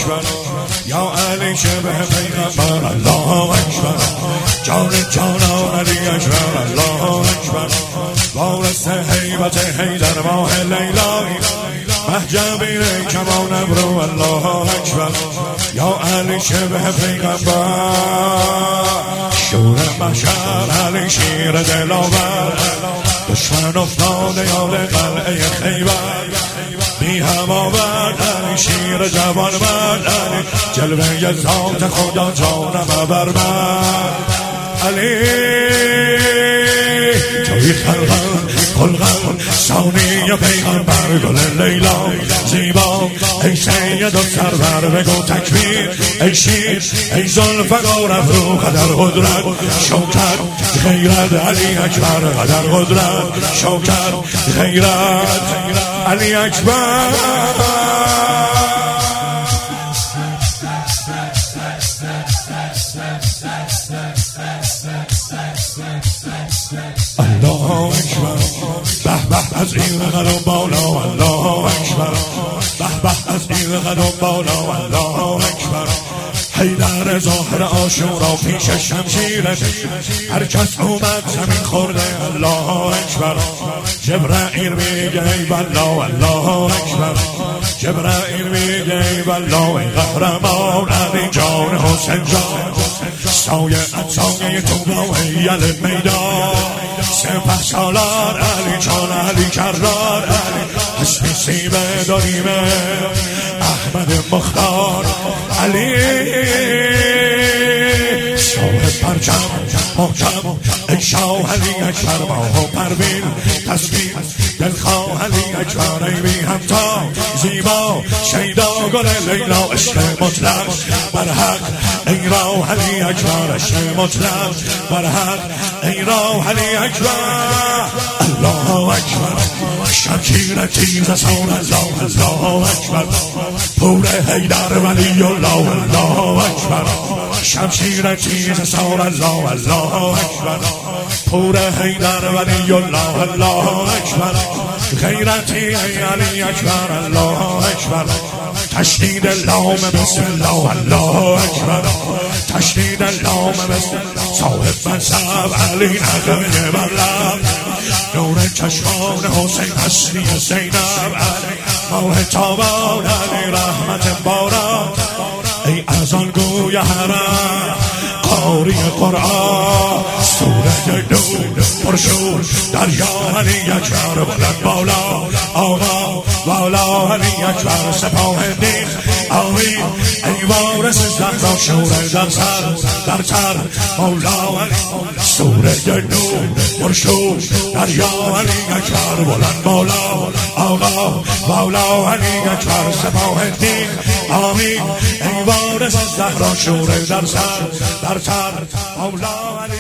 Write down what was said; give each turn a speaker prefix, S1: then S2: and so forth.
S1: اکبر یا علی شبه پیغمبر الله اکبر جان جانان علی اکبر الله اکبر وارث هیبت حیدر ماه لیلایی محجبی کمان ابرو الله اکبر یا علی شبه پیغمبر شور محشر علی شیر دلاور دشمن افتاده یاد قلعه خیبر بی هماور علی شیر جوان من علی جلوه ذات خدا جانم بر من علی توی خلقم خلقم ثانی پیغمبر گل لیلا زیبا ای سید و سرور بگو تکبیر ای شیر ای ذوالفقار افرو قدر قدرت شوکت غیرت علی اکبر قدر قدرت شوکت غیرت علی اکبر الله اکبر به به از این قدم بالا الله اکبر به به از این قدم بالا الله اکبر حیدر ظاهر عاشورا پیش شمشیرش هر کس اومد زمین خورده الله اکبر جبرائیل میگه ای بالله الله اکبر جبرائیل میگه ای بالله ای قهرمان علی جان حسین جان سایه تو هیل میدان سپه سالار علی جان علی کرار علی حسن سیبه داریمه احمد مختار علی صاحب پرچم محکم ای شاه علی اکبر ماه و پروین تصویر دلخواه علی اکبر ای بی همتا زیبا شیدا گل لیلا عشق مطلق بر حق ای راه علی اکبر عشق مطلق بر حق ای راه علی اکبر الله اکبر شمشیر تیز سان الله الله اکبر پور حیدر ولی الله الله اکبر شمشیر تیز سان الله الله اکبر پور حیدر ولی الله الله اکبر غیرتی ای علی اکبر الله اکبر تشدید لام بسم الله الله اکبر تشدید لام بسم الله صاحب منصب علی نغمه بلند نور چشمان حسین اصلی زینب علی ماه تابان علی رحمت باران ای اذان گوی حرم قاری قرآن سوره نور پرشور دریا علی اکبر بلند بالا آقا والا علی اکبر سپاه دین آمین ای وارث زهرا شور در سر مولا علی سوره نور پرشور دریا علی اکبر بلند بالا آقا والا علی اکبر سپاه دین آمین ای وارث زهرا شور در سر مولا علی